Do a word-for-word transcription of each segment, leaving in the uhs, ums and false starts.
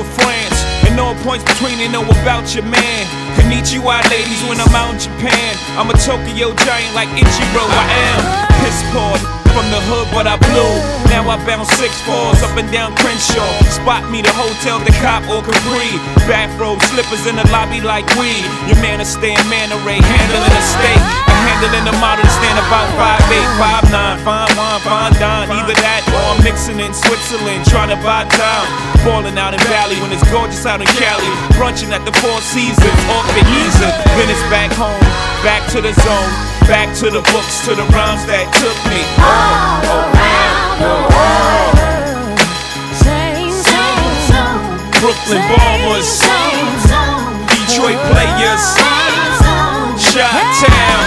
over France. And no points between they know about your man. Konnichiwa ladies when I'm out in Japan. I'm a Tokyo giant like Ichiro, I am. Piss poor from the hood, but I blew. Now I bounce six fours up and down Crenshaw. Spot me the hotel, the cop or Capri. Bathrobe slippers in the lobby like weed. Your man a stand, man array, handling a steak. I'm handling the model stand about five eight, five nine. Fine wine, fine dine. Either that or I'm mixing in Switzerland, trying to buy time. Balling out in Valley when it's gorgeous out in Cali. Brunching at the Four Seasons, off the easy. Then it's back home, back to the zone. Back to the books, to the rhymes that took me all around the world. Brooklyn Bombers, Detroit Players, Chi-Town.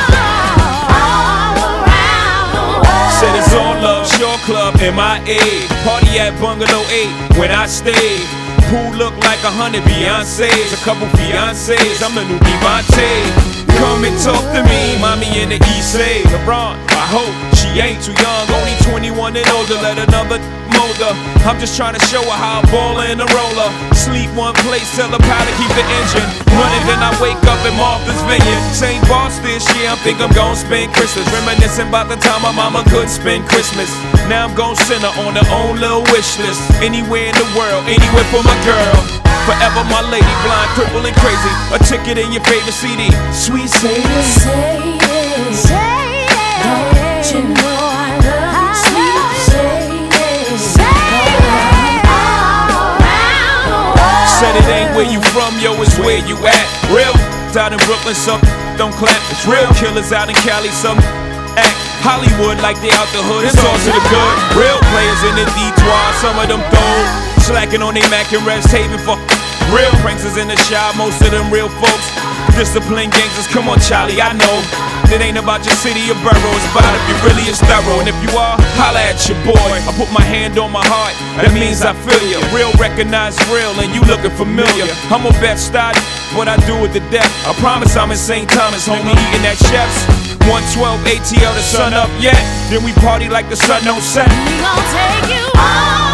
Said it's all love, Shore Club, M I A. Party at Bungalow eight when I stayed. Pool look like a hundred Beyonces, a couple fiancés. I'm the new Devontae. Come and talk to me, mommy in the East Side. LeBron, I hope she ain't too young, only twenty-one and older. Let another molder. I'm just trying to show her how I ball in a roller. Sleep one place, tell the pilot keep the engine running. Then I wake up in Martha's Vineyard. Saint Boss this year, I think I'm gon' spend Christmas. Reminiscing about the time my mama could spend Christmas. Now I'm gon' send her on her own little wish list. Anywhere in the world, anywhere for my girl. Forever my lady, blind, crippled and crazy. A ticket in your favorite C D. Sweet Sadie. Say it, say it. Don't you know I love you, sweet Sadie. Say it all around the world. Said it ain't where you from, yo, it's where you at. Real out in Brooklyn, some don't clap. It's real killers out in Cali, some act Hollywood like they out the hood. It's all to the good. Real players in the D-Toir, some of them gold. Slacking on they Mac and Rest Haven for real pranksters in the shop, most of them real folks. Disciplined gangsters, come on Charlie, I know. It ain't about your city or borough, it's about if you really is thorough. And if you are, holla at your boy. I put my hand on my heart, that means I feel you. Real recognize real and you looking familiar. I'm a best style, what I do with the death. I promise I'm in Saint Thomas, homie, eating that chefs. one twelve A T L, the sun up yet. Then we party like the sun don't set. We gon' take you all